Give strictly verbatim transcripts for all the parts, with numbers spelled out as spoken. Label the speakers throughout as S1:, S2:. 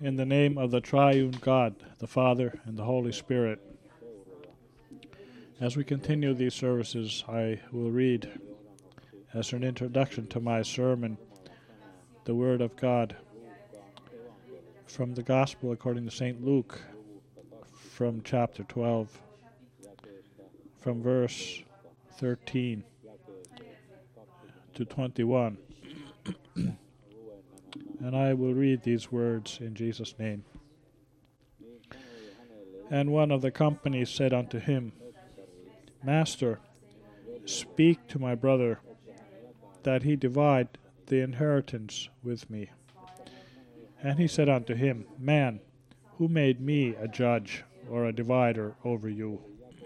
S1: In the name of the triune God, the Father, and the Holy Spirit. As we continue these services, I will read, as an introduction to my sermon, the Word of God from the Gospel according to Saint Luke, from chapter twelve, from verse thirteen to twenty-one. And I will read these words in Jesus' name. And one of the company said unto him, Master, speak to my brother, that he divide the inheritance with me. And he said unto him, Man, who made me a judge or a divider over you?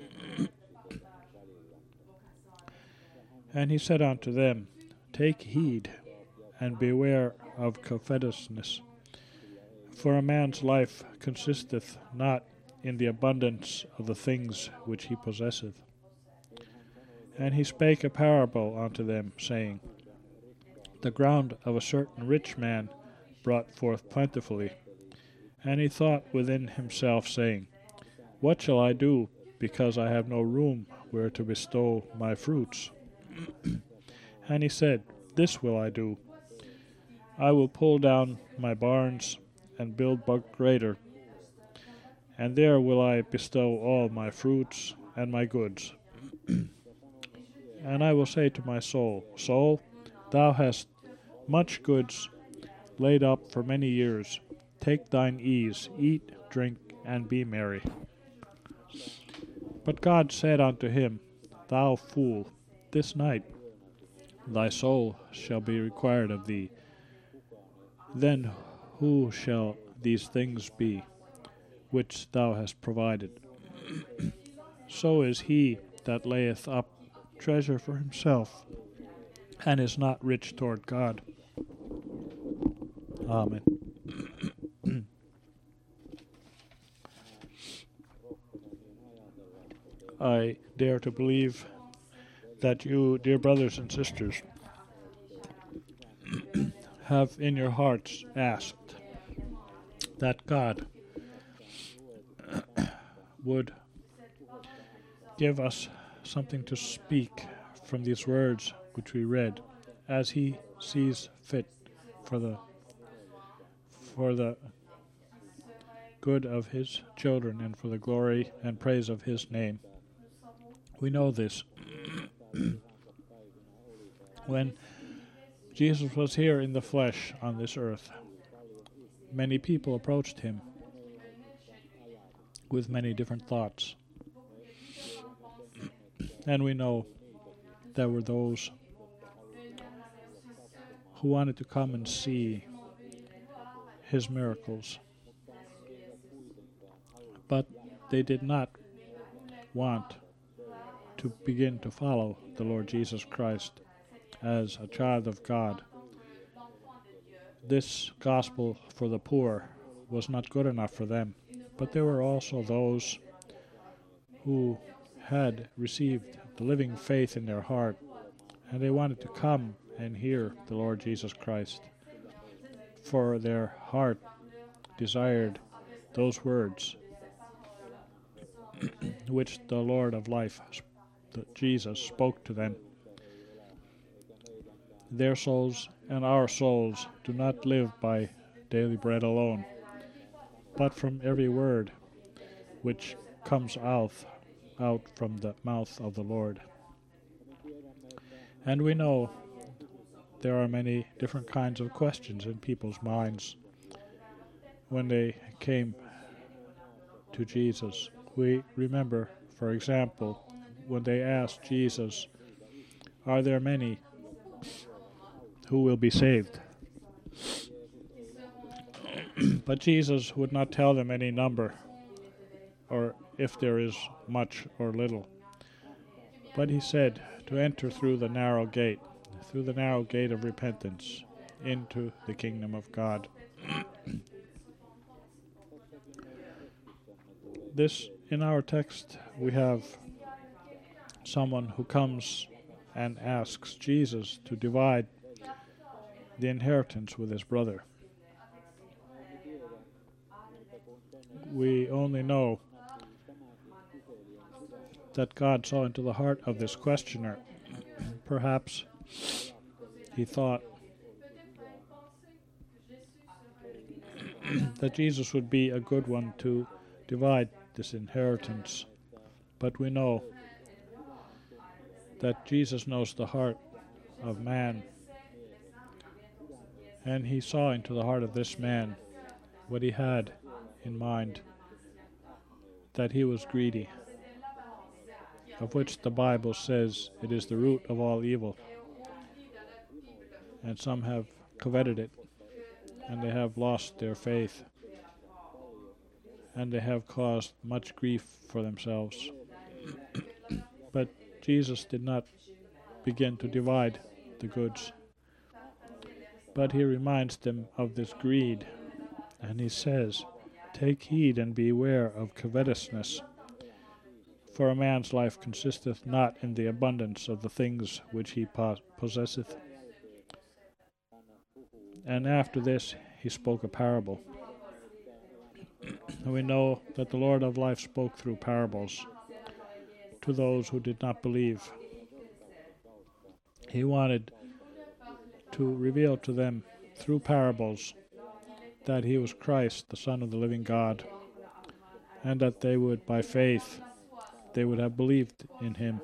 S1: And he said unto them, Take heed, and beware of covetousness. For a man's life consisteth not in the abundance of the things which he possesseth. And he spake a parable unto them, saying, The ground of a certain rich man brought forth plentifully. And he thought within himself, saying, What shall I do, because I have no room where to bestow my fruits? And he said, This will I do. I will pull down my barns and build but greater, and there will I bestow all my fruits and my goods. And I will say to my soul, Soul, thou hast much goods laid up for many years. Take thine ease, eat, drink, and be merry. But God said unto him, Thou fool, this night thy soul shall be required of thee. Then who shall these things be, which thou hast provided? So is he that layeth up treasure for himself, and is not rich toward God. Amen. I dare to believe that you, dear brothers and sisters, have in your hearts asked that God would give us something to speak from these words which we read, as he sees fit for the for the good of his children and for the glory and praise of his name. We know this. When Jesus was here in the flesh on this earth, many people approached him with many different thoughts. And we know there were those who wanted to come and see his miracles, but they did not want to begin to follow the Lord Jesus Christ as a child of God. This gospel for the poor was not good enough for them, but there were also those who had received the living faith in their heart, and they wanted to come and hear the Lord Jesus Christ, for their heart desired those words which the Lord of life, Jesus, spoke to them. Their souls and our souls do not live by daily bread alone, but from every word which comes out, out from the mouth of the Lord. And we know there are many different kinds of questions in people's minds when they came to Jesus. We remember, for example, when they asked Jesus, Are there many who will be saved? But Jesus would not tell them any number, or if there is much or little. But he said to enter through the narrow gate, through the narrow gate of repentance, into the kingdom of God. This, in our text, we have someone who comes and asks Jesus to divide the inheritance with his brother. we only know that God saw into the heart of this questioner. Perhaps he thought that Jesus would be a good one to divide this inheritance. But we know that Jesus knows the heart of man, and he saw into the heart of this man what he had in mind, that he was greedy, of which the Bible says it is the root of all evil. And some have coveted it, and they have lost their faith, and they have caused much grief for themselves. But Jesus did not begin to divide the goods, but he reminds them of this greed, and he says, "Take heed and beware of covetousness, for a man's life consisteth not in the abundance of the things which he possesseth." And after this he spoke a parable. And we know that the Lord of life spoke through parables to those who did not believe. He wanted to reveal to them through parables that he was Christ, the Son of the living God, and that they would, by faith, they would have believed in him.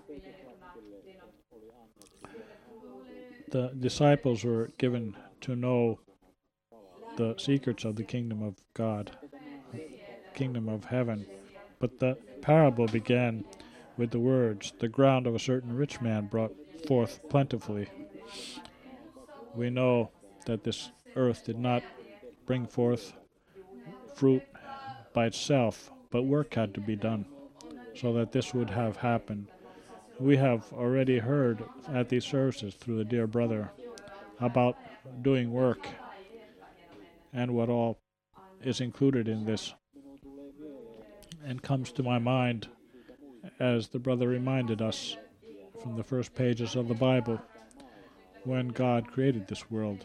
S1: The disciples were given to know the secrets of the kingdom of God, kingdom of heaven. But the parable began with the words, "The ground of a certain rich man brought forth plentifully." We know that this earth did not bring forth fruit by itself, but work had to be done so that this would have happened. We have already heard at these services through the dear brother about doing work and what all is included in this, and comes to my mind as the brother reminded us from the first pages of the Bible when God created this world.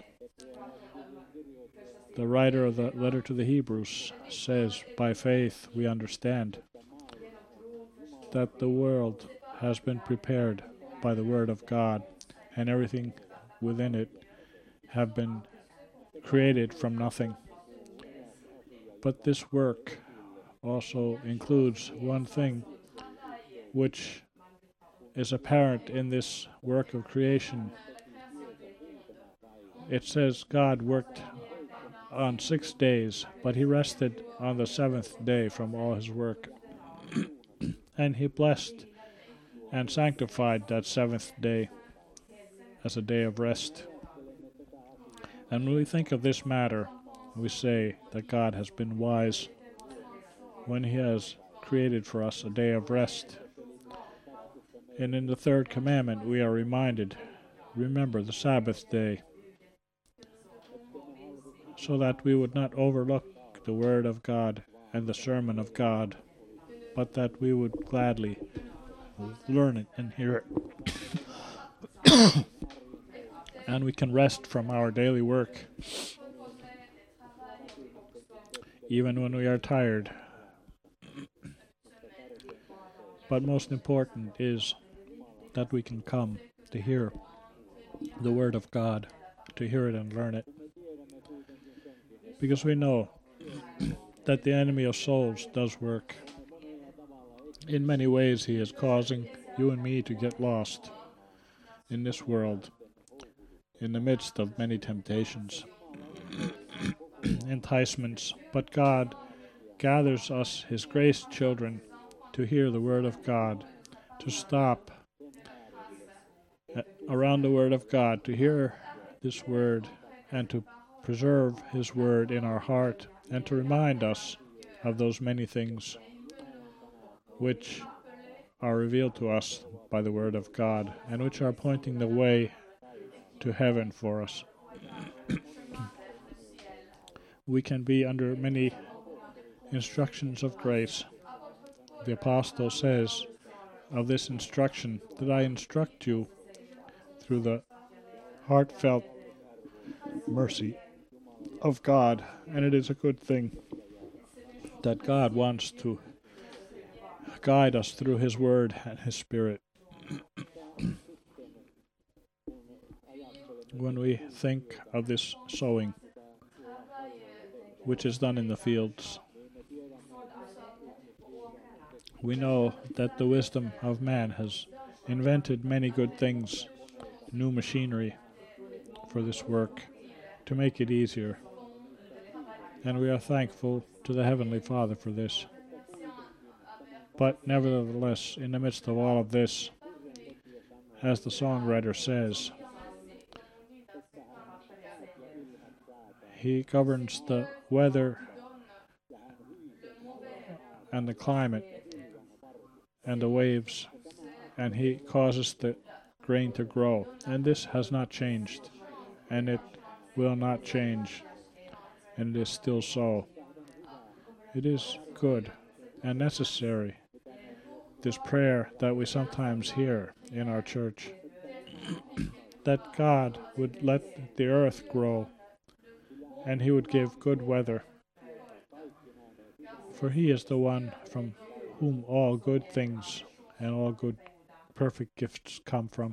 S1: The writer of the letter to the Hebrews says, "By faith we understand that the world has been prepared by the word of God, and everything within it have been created from nothing." But this work also includes one thing which is apparent in this work of creation. It says God worked on six days, but he rested on the seventh day from all his work. And he blessed and sanctified that seventh day as a day of rest. And when we think of this matter, we say that God has been wise when he has created for us a day of rest. And in the third commandment we are reminded, remember the Sabbath day, so that we would not overlook the word of God and the sermon of God, but that we would gladly learn it and hear it. And we can rest from our daily work, even when we are tired. But most important is that we can come to hear the word of God, to hear it and learn it. Because we know that the enemy of souls does work. In many ways he is causing you and me to get lost in this world, in the midst of many temptations, enticements. But God gathers us, his grace children, to hear the word of God, to stop around the word of God, to hear this word and to preserve his word in our heart, and to remind us of those many things which are revealed to us by the word of God, and which are pointing the way to heaven for us. We can be under many instructions of grace. The apostle says of this instruction, that I instruct you through the heartfelt mercy of God, and it is a good thing that God wants to guide us through His Word and His Spirit. When we think of this sowing, which is done in the fields, we know that the wisdom of man has invented many good things, new machinery for this work, to make it easier. And we are thankful to the Heavenly Father for this. But nevertheless, in the midst of all of this, as the songwriter says, He governs the weather and the climate and the waves, and He causes the grain to grow. And this has not changed, and it will not change, and it is still so. It is good and necessary, this prayer that we sometimes hear in our church, that God would let the earth grow, and He would give good weather. For He is the one from whom all good things and all good perfect gifts come from.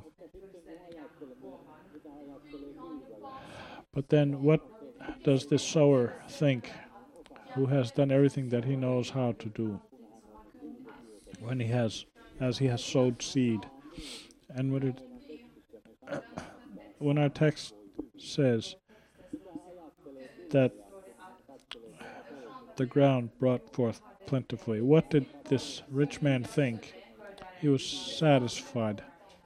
S1: But then what does this sower think, who has done everything that he knows how to do, when he has, as he has sowed seed? And when it, when our text says that the ground brought forth plentifully, what did this rich man think? He was satisfied.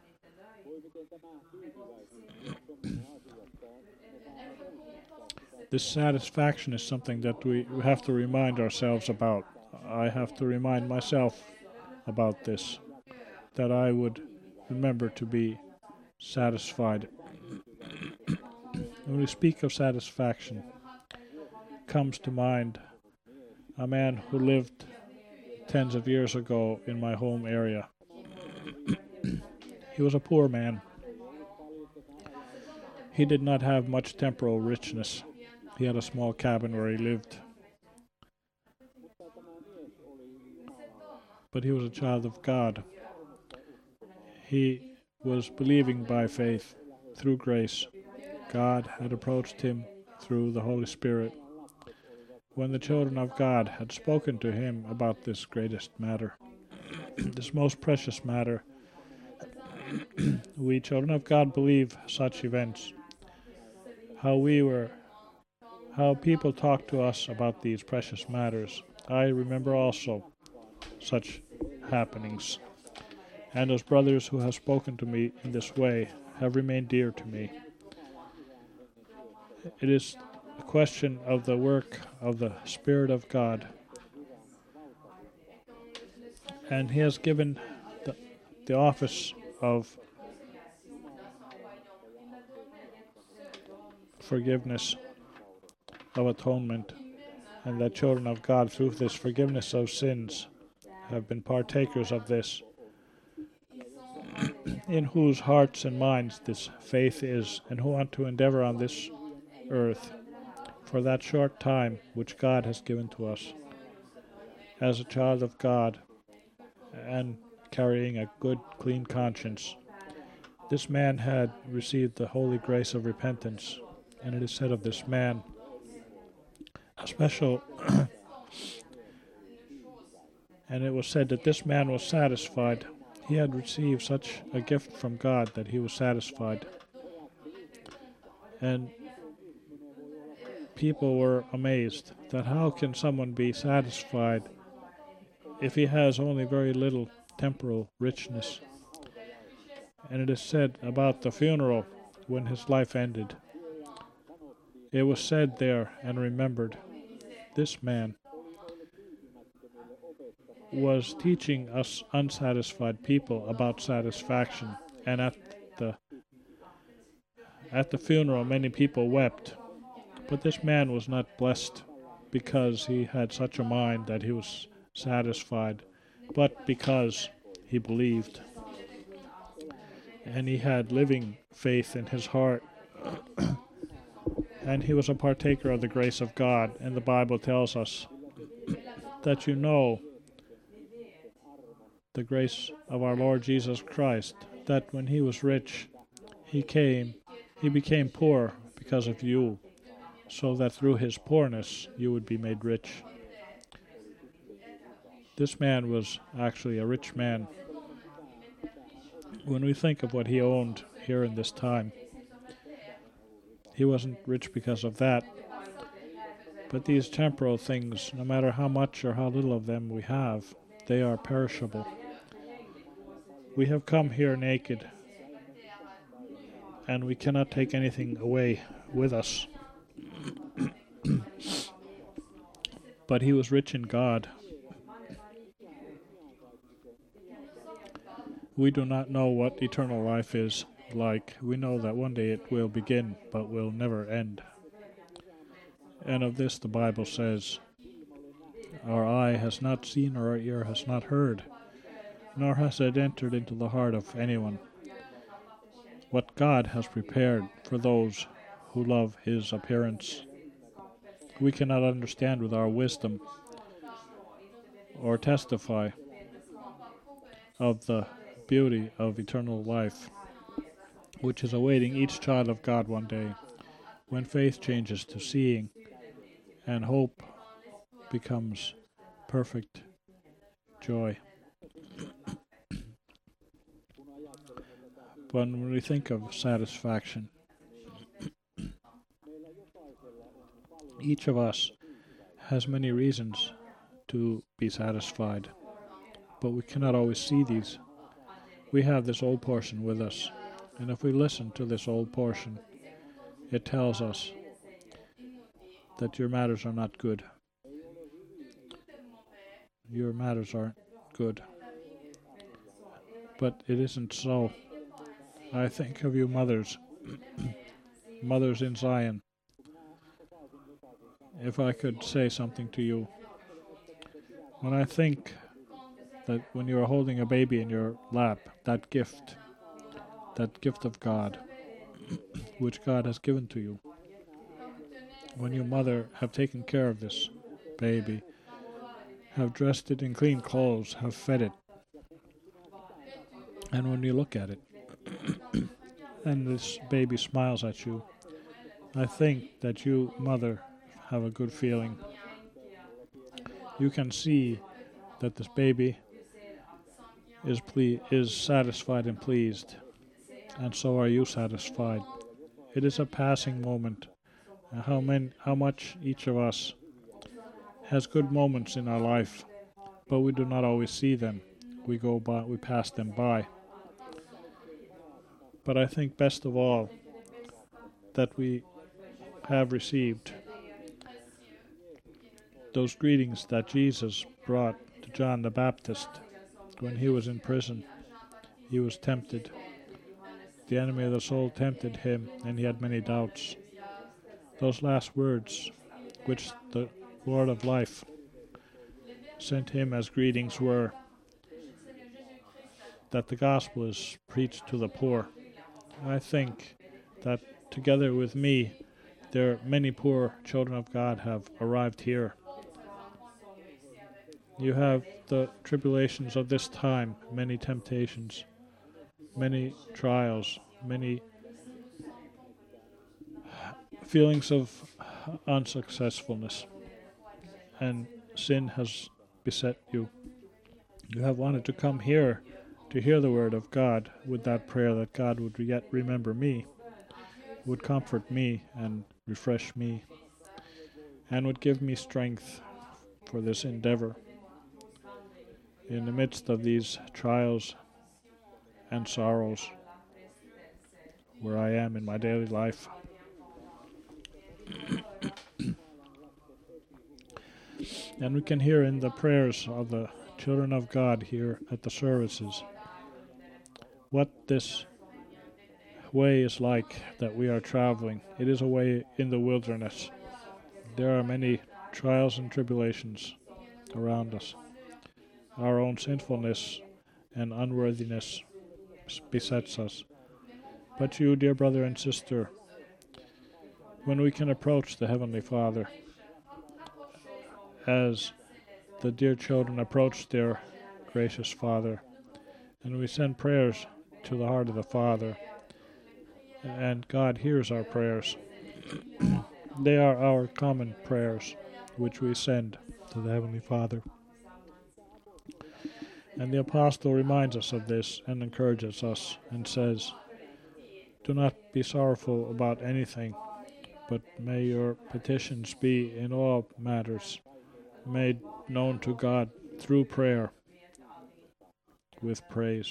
S1: This satisfaction is something that we have to remind ourselves about. I have to remind myself about this, that I would remember to be satisfied. When we speak of satisfaction, comes to mind a man who lived tens of years ago in my home area. He was a poor man. He did not have much temporal richness. He had a small cabin where he lived. But he was a child of God. He was believing by faith, through grace. God had approached him through the Holy Spirit. When the children of God had spoken to him about this greatest matter, this most precious matter, we children of God believe such events. How we were, how people talk to us about these precious matters. I remember also such happenings. And those brothers who have spoken to me in this way have remained dear to me. It is a question of the work of the Spirit of God. And He has given the, the office of forgiveness, of atonement, and that children of God, through this forgiveness of sins, have been partakers of this, in whose hearts and minds this faith is, and who want to endeavor on this earth for that short time which God has given to us as a child of God and carrying a good, clean conscience. This man had received the holy grace of repentance, and it is said of this man a special and it was said that this man was satisfied. He had received such a gift from God that he was satisfied. And people were amazed that how can someone be satisfied if he has only very little temporal richness. And it is said about the funeral when his life ended. It was said there and remembered, this man was teaching us unsatisfied people about satisfaction, and at the at the funeral many people wept. But this man was not blessed because he had such a mind that he was satisfied, but because he believed. And he had living faith in his heart. And he was a partaker of the grace of God. And the Bible tells us that you know the grace of our Lord Jesus Christ, that when he was rich, he came, he became poor because of you, so that through his poorness you would be made rich. This man was actually a rich man. When we think of what he owned here in this time, he wasn't rich because of that. But these temporal things, no matter how much or how little of them we have, they are perishable. We have come here naked, and we cannot take anything away with us. But he was rich in God. We do not know what eternal life is like. We know that one day it will begin, but will never end. And of this the Bible says, our eye has not seen, or our ear has not heard, nor has it entered into the heart of anyone what God has prepared for those who love his appearance. We cannot understand with our wisdom or testify of the beauty of eternal life, which is awaiting each child of God one day, when faith changes to seeing and hope becomes perfect joy. But when we think of satisfaction, each of us has many reasons to be satisfied, but we cannot always see these. We have this old portion with us, and if we listen to this old portion, it tells us that your matters are not good. Your matters aren't good. But it isn't so. I think of you mothers, mothers in Zion. If I could say something to you, when I think that when you are holding a baby in your lap, that gift, that gift of God, which God has given to you, when your mother have taken care of this baby, have dressed it in clean clothes, have fed it, and when you look at it, and this baby smiles at you, I think that you, mother, have a good feeling. You can see that this baby is ple- is satisfied and pleased, and so are you satisfied. It is a passing moment. And how many, how much each of us has good moments in our life, but we do not always see them. We go by, we pass them by. But I think best of all that we have received those greetings that Jesus brought to John the Baptist when he was in prison. He was tempted. The enemy of the soul tempted him, and he had many doubts. Those last words, which the Lord of life sent him as greetings, were that the gospel is preached to the poor. I think that together with me, there are many poor children of God have arrived here. You have the tribulations of this time, many temptations, many trials, many feelings of unsuccessfulness, and sin has beset you. You have wanted to come here to hear the word of God with that prayer that God would yet remember me, would comfort me and refresh me, and would give me strength for this endeavor in the midst of these trials and sorrows where I am in my daily life. And we can hear in the prayers of the children of God here at the services what this way is like that we are traveling. It is a way in the wilderness. There are many trials and tribulations around us. Our own sinfulness and unworthiness besets us. But you, dear brother and sister, when we can approach the Heavenly Father as the dear children approach their gracious Father, and we send prayers to the heart of the Father, and God hears our prayers. They are our common prayers, which we send to the Heavenly Father. And the Apostle reminds us of this and encourages us and says, "Do not be sorrowful about anything, but may your petitions be in all matters made known to God through prayer with praise."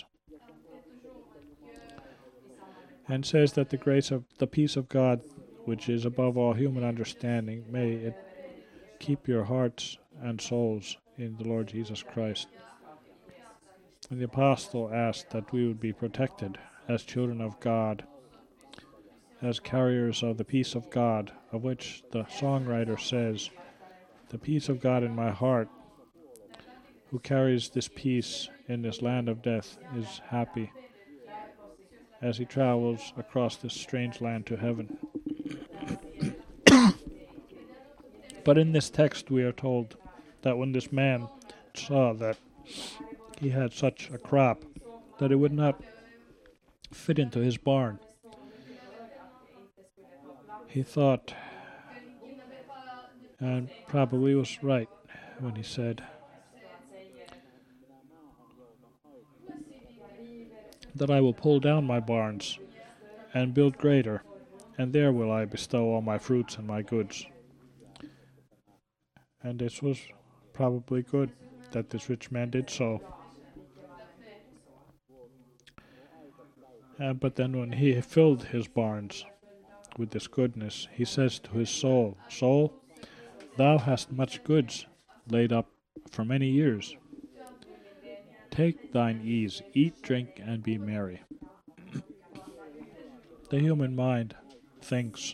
S1: And says that the grace of the peace of God, which is above all human understanding, may it keep your hearts and souls in the Lord Jesus Christ. And the Apostle asked that we would be protected as children of God, as carriers of the peace of God, of which the songwriter says, "The peace of God in my heart, who carries this peace in this land of death, is happy as he travels across this strange land to heaven." But in this text we are told that when this man saw that he had such a crop that it would not fit into his barn, he thought, and probably was right when he said that I will pull down my barns and build greater, and there will I bestow all my fruits and my goods. And this was probably good that this rich man did so. Uh, but then when he filled his barns with this goodness, he says to his soul, "Soul, thou hast much goods laid up for many years. Take thine ease, eat, drink, and be merry." The human mind thinks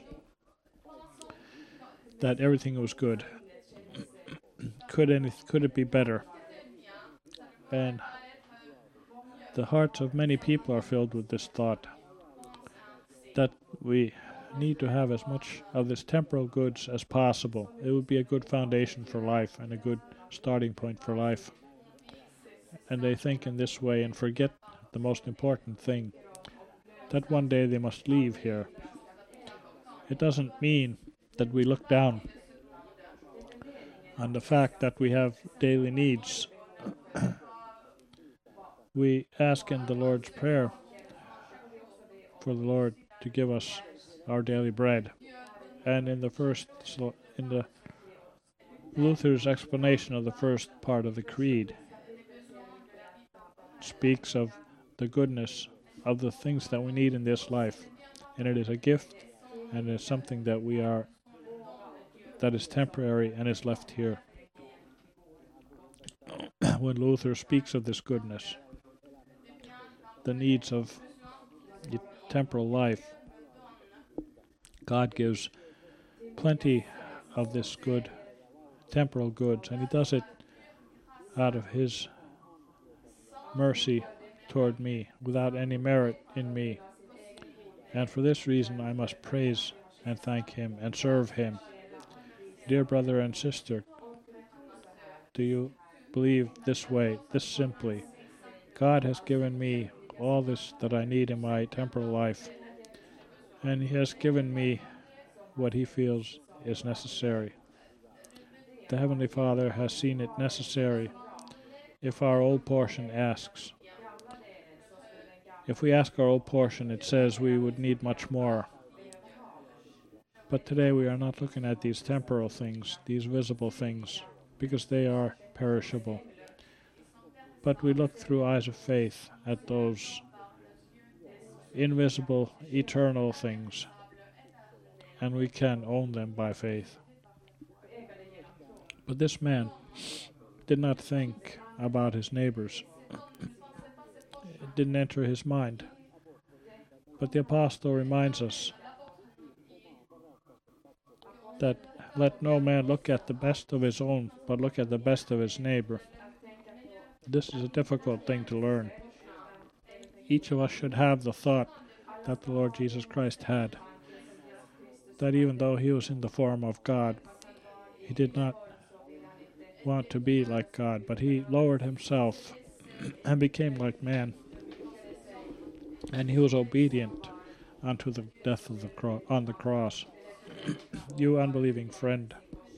S1: that everything was good. Could any, could it be better? And the hearts of many people are filled with this thought, that we need to have as much of this temporal goods as possible. It would be a good foundation for life and a good starting point for life. And they think in this way and forget the most important thing, that one day they must leave here. It doesn't mean that we look down on the fact that we have daily needs. We ask in the Lord's Prayer for the Lord to give us our daily bread. And in the first, in the Luther's explanation of the first part of the Creed, speaks of the goodness of the things that we need in this life, and it is a gift, and it is something that we are, that is temporary and is left here. When Luther speaks of this goodness, the needs of the temporal life, God gives plenty of this good, temporal goods, and he does it out of his mercy toward me, without any merit in me. And for this reason I must praise and thank him and serve him. Dear brother and sister, do you believe this way, this simply? God has given me all this that I need in my temporal life, and he has given me what he feels is necessary. The Heavenly Father has seen it necessary if our old portion asks. If we ask our old portion, it says we would need much more. But today we are not looking at these temporal things, these visible things, because they are perishable. But we look through eyes of faith at those invisible, eternal things, and we can own them by faith. But this man did not think about his neighbors. It didn't enter his mind. But the apostle reminds us that let no man look at the best of his own, but look at the best of his neighbor. This is a difficult thing to learn. Each of us should have the thought that the Lord Jesus Christ had, that even though he was in the form of God, he did not want to be like God, but he lowered himself and became like man. And he was obedient unto the death of the cro- on the cross. You unbelieving friend,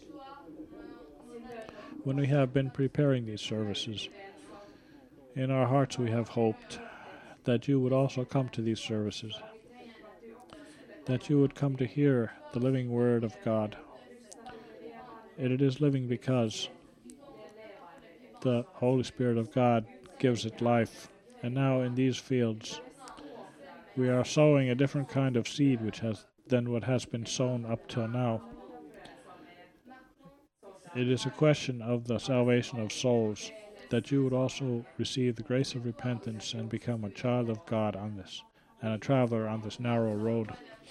S1: when we have been preparing these services, in our hearts we have hoped that you would also come to these services, that you would come to hear the living word of God. And it is living because the Holy Spirit of God gives it life. And now in these fields we are sowing a different kind of seed which has than what has been sown up till now. It is a question of the salvation of souls, that you would also receive the grace of repentance and become a child of God on this, and a traveler on this narrow road.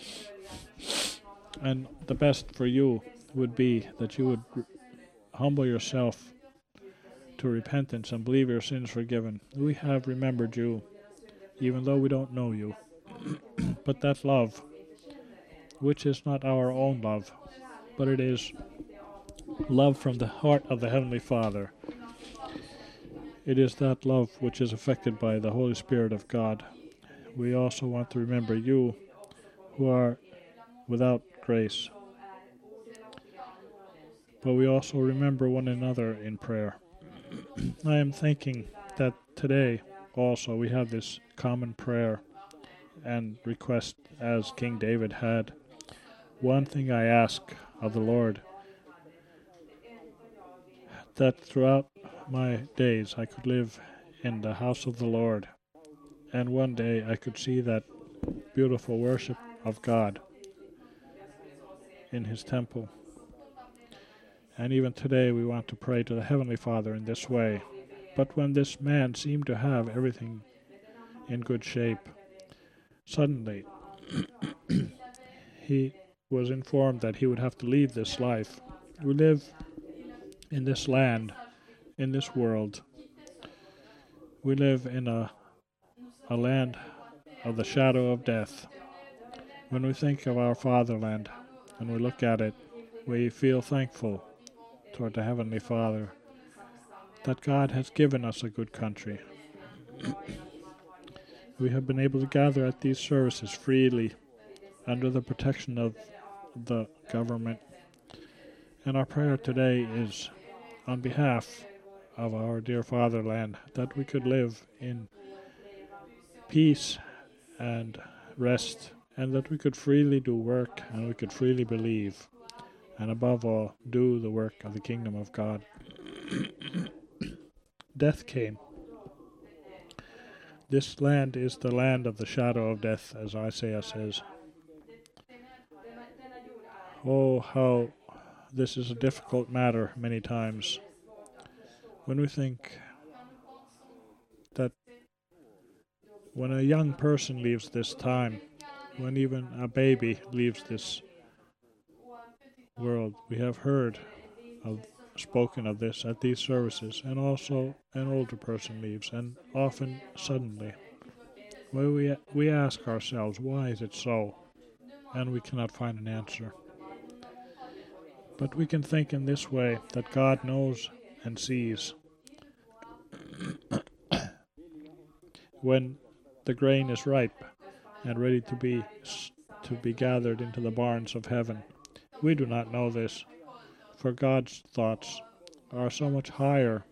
S1: And the best for you would be that you would r- humble yourself to repentance and believe your sins forgiven. We have remembered you, even though we don't know you. But that love, which is not our own love, but it is love from the heart of the Heavenly Father. It is that love which is affected by the Holy Spirit of God. We also want to remember you who are without grace. But we also remember one another in prayer. I am thinking that today also we have this common prayer and request as King David had. One thing I ask of the Lord, that throughout my days I could live in the house of the Lord, and one day I could see that beautiful worship of God in his temple. And even today we want to pray to the Heavenly Father in this way. But when this man seemed to have everything in good shape, suddenly he was informed that he would have to leave this life. We live in this land, in this world. We live in a, a land of the shadow of death. When we think of our fatherland and we look at it, we feel thankful toward the Heavenly Father that God has given us a good country. We have been able to gather at these services freely under the protection of the government. And our prayer today is on behalf of our dear fatherland, that we could live in peace and rest, and that we could freely do work and we could freely believe, and above all, do the work of the kingdom of God. Death came. This land is the land of the shadow of death, as Isaiah says. Oh, how this is a difficult matter many times. When we think that when a young person leaves this time, when even a baby leaves this world, we have heard of spoken of this at these services, and also an older person leaves, and often suddenly. Well, we we ask ourselves, why is it so? And we cannot find an answer. But we can think in this way, that God knows and sees. When the grain is ripe and ready to be to be gathered into the barns of heaven, we do not know this, for God's thoughts are so much higher,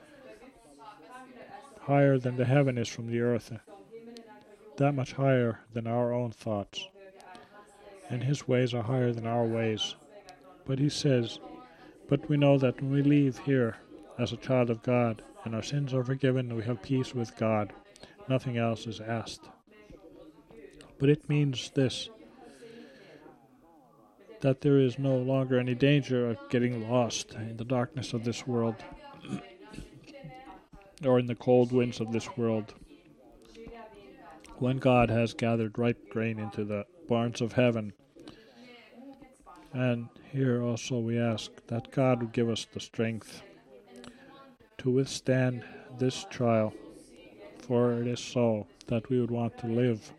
S1: higher than the heaven is from the earth, that much higher than our own thoughts, and his ways are higher than our ways. But he says, but we know that when we leave here as a child of God, and our sins are forgiven, and we have peace with God, nothing else is asked. But it means this, that there is no longer any danger of getting lost in the darkness of this world, or in the cold winds of this world. When God has gathered ripe grain into the barns of heaven. And here also we ask that God would give us the strength to withstand this trial, for it is so that we would want to live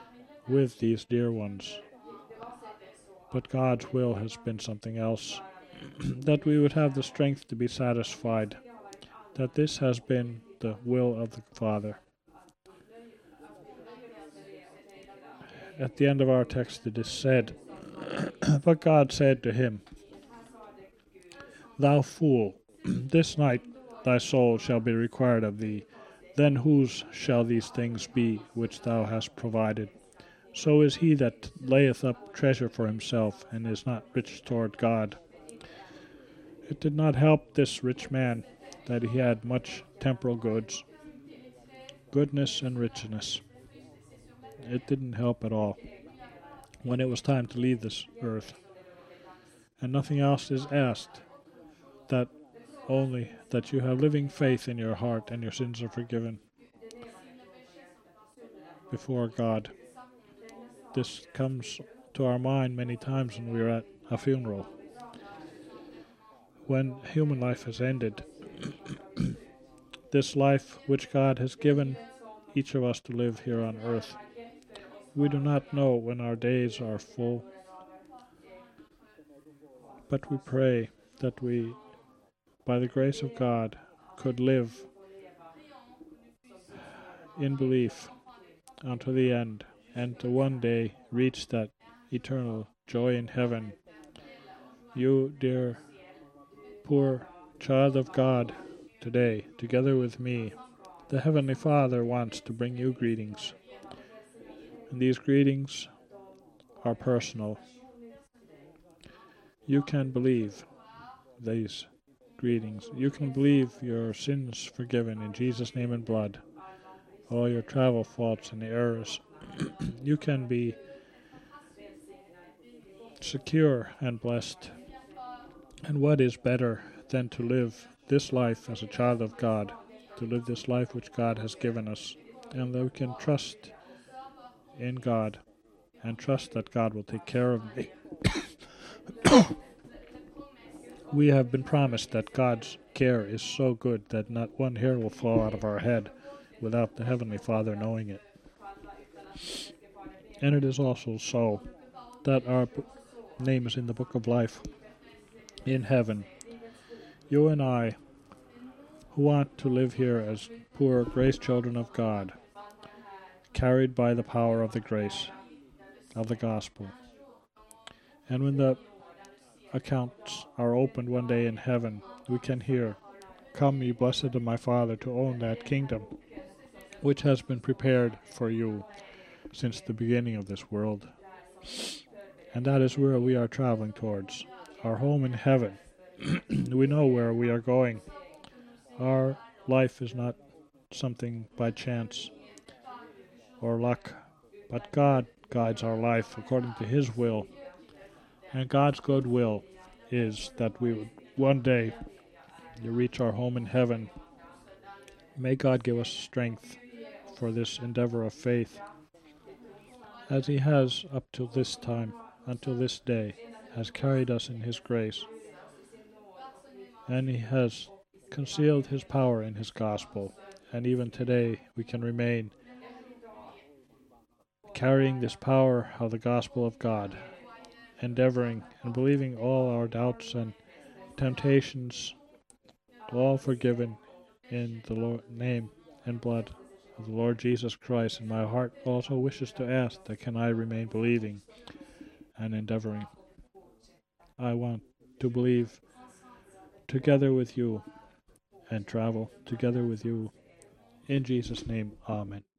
S1: with these dear ones. But God's will has been something else. that we would have the strength to be satisfied, that this has been the will of the Father. At the end of our text it is said, but God said to him, Thou fool, this night thy soul shall be required of thee. Then whose shall these things be which thou hast provided? So is he that layeth up treasure for himself, and is not rich toward God. It did not help this rich man that he had much temporal goods, goodness and richness. It didn't help at all when it was time to leave this earth. And nothing else is asked, that only that you have living faith in your heart and your sins are forgiven before God. This comes to our mind many times when we are at a funeral. When human life has ended, this life which God has given each of us to live here on earth, we do not know when our days are full, but we pray that we, by the grace of God, could live in belief unto the end, and to one day reach that eternal joy in heaven. You, dear poor child of God, today, together with me, the Heavenly Father wants to bring you greetings. And these greetings are personal. You can believe these greetings. You can believe your sins forgiven in Jesus' name and blood, all your travel faults and errors. You can be secure and blessed. And what is better than to live this life as a child of God, to live this life which God has given us, and that we can trust in God and trust that God will take care of me. We have been promised that God's care is so good that not one hair will fall out of our head without the Heavenly Father knowing it. And it is also so that our b- name is in the book of life in heaven. You and I, who want to live here as poor grace children of God, carried by the power of the grace of the gospel. And when the accounts are opened one day in heaven, we can hear, Come, ye blessed of my Father, to own that kingdom which has been prepared for you since the beginning of this world. And that is where we are traveling towards, our home in heaven. We know where we are going. Our life is not something by chance or luck, but God guides our life according to His will. And God's good will is that we would one day reach our home in heaven. May God give us strength for this endeavor of faith, as He has up to this time, until this day, has carried us in His grace. And He has concealed His power in His gospel. And even today we can remain carrying this power of the gospel of God, endeavoring and believing all our doubts and temptations, all forgiven in the Lord, name and blood of the Lord Jesus Christ. And my heart also wishes to ask that can I remain believing and endeavoring. I want to believe together with you and travel together with you. In Jesus' name, amen.